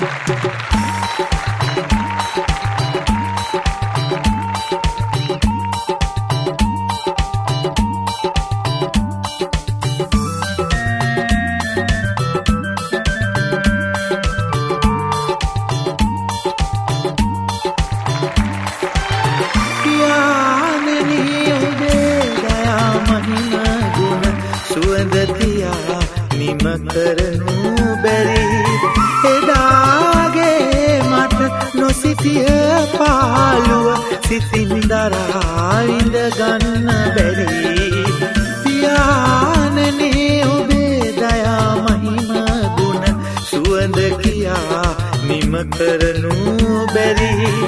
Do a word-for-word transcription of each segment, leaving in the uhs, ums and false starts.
කරනු බැරි එදාගේ මට නොසිතිය පාළුව සිතින් දරා විඳ ගන්න බැරි පියාණනේ ඔබේ දයා මහිම ගුණ සුවඳ කියා නිම කරනු බැරි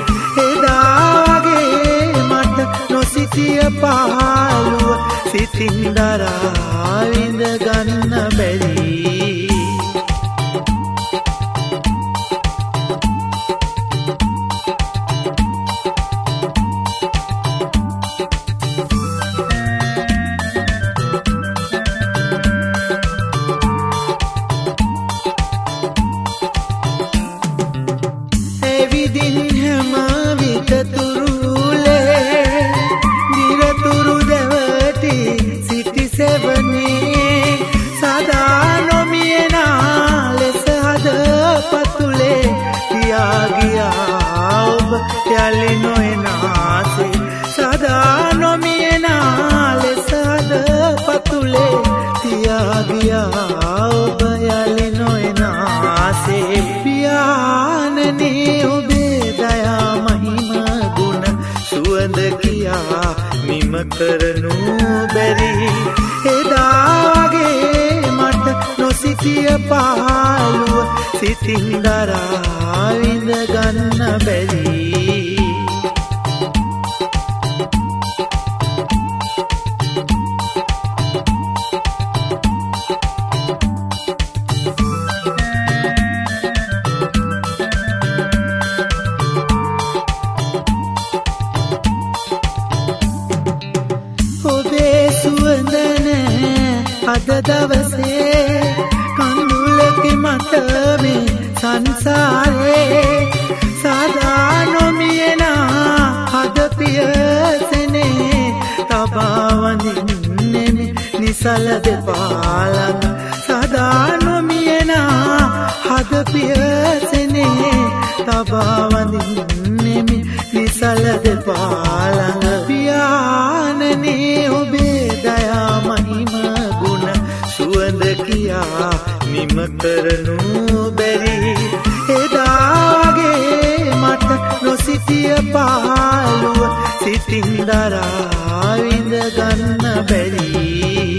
එදාගේ මට නොසිතිය පාළුව සිතින් දරා විඳ ගන්න බැරි යලි නොයනාසේ සදා නොමියනා ලෙසද පතුලේ තියා ගියා ඔබ යලි නොයනාසේ පියාණනේ ඔබේ දයා මහිම ගුණ සුවඳ කියා නිම කරනු බැරි එදාගේ මට නොසිතිය පාළුව සිතින් දරා විඳ ගන්න බැරි අද දවසේ කඳුලකි මට මේ සංසාරේ සදා නොමියනා හද පියසනේ තබා වඳින්නෙමි නිසල දෙපාලන සදා නොමියනා හද පියසනේ තබා වඳින්නෙමි නිසල දෙපාලන පියාණනේ ඔබේ දයා මහිම සුවඳ කියා නිම කරනු බැරි එදාගේ මට නොසිතිය පාළුව සිතින් දරා විඳ ගන්න බැරි